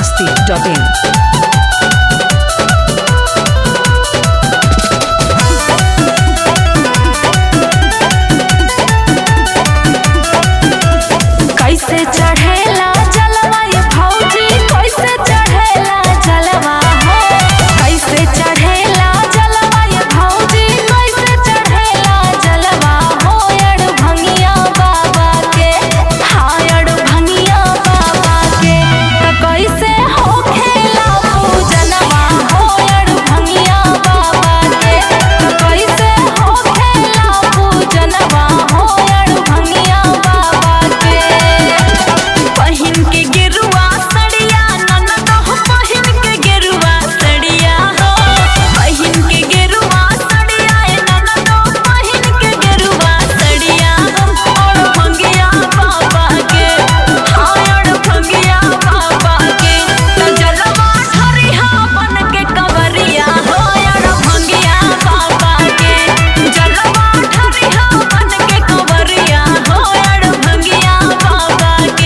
biharmasti.in कैसे चढ़ेला जलवा ये भौजी कैसे चढ़ेला जलवा हो कैसे चढ़ेला जलवा ये भौजी कैसे चढ़ेला जलवा हो अड़ भंगिया बाबा के हायड़ भंगिया बाबा के कैसे हो खेला पूजनवा हो अड़ भंगिया बाबा के कैसे हो खेला पूजनवा हो अड़ भंगिया बाबा के पहिन के गिरुआ सड़िया ननद हो पहिन के गिरुआ सड़िया हो पहिन के गिरुआ सड़िया ननद हो पहिन के गिरुआ सड़िया और भंगिया बाबा के हायड़ भंगिया बाबा के जलवा ठरिया बन के कवरिया हो अड़ भंगिया बाबा के जलवा ठरिया बन के कवरिया हो अड़ भंगिया बाबा के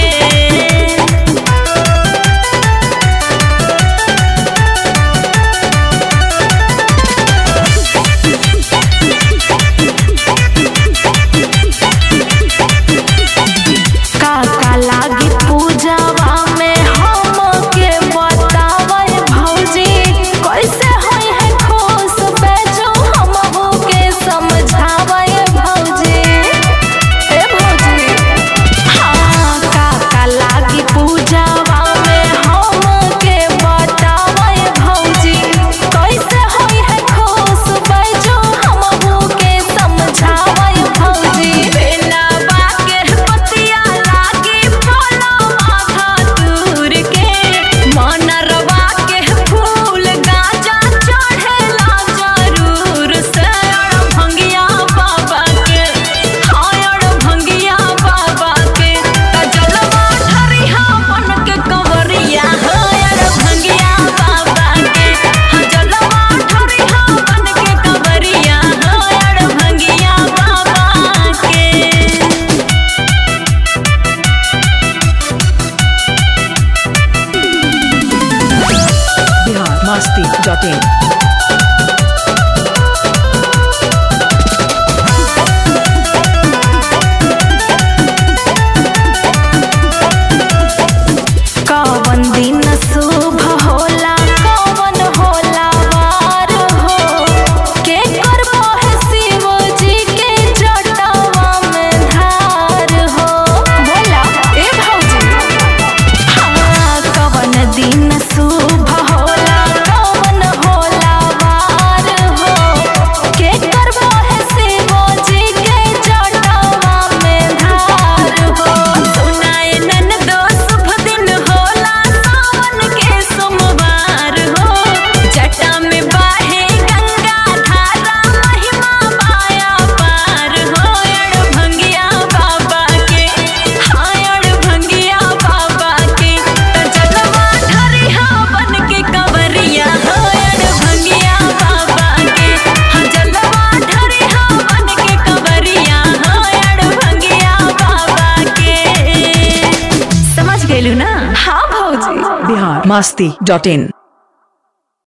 काका लागी पूजावा में हमके बतावे भौजी कैसे होई है खुश बेचो हमहू के समझावे भौजी ए भौजी हाँ काका लागी पूजावा में हमके बतावे भौजी कैसे होई है खुश बेचो हमहू के समझावे भौजी बिना बाके पतिया लागी बोलो माथा दूर के मनरवा के फूल गाजा चढ़ेला जरूर से अड़ भंगिया बाबा के हायड़ भंगिया बाबा के जलवा ठरिया बन के कवरिया हायड़ भंगिया बाबा के जलवा ठरिया बन के कवरिया हायड़ भंगिया बाबा के biharmasti.in कवन दिन शुभ होला कवन होला वार हो के करबो है शिव जी के जटवा में धार हो बोला ए भौजी हाँ कवन दिन शुभ होला कवन होला वार हो के करबो है शिव जी के जटवा में धार हो सुनाए ननदो शुभ दिन होला सावन के सोमवार हो जटा में बाहे गंगा धारा महिमा माया पार हो अड़ भंगिया बाबा के हायड़ भंगिया बाबा के जलवा ठरिया बन के कवरिया हो अड़ भंगिया बाबा के जलवा ठरिया बन के कवरिया हो अड़ भंगिया बाबा के समझ गेलू ना हाँ भौजी biharmasti.in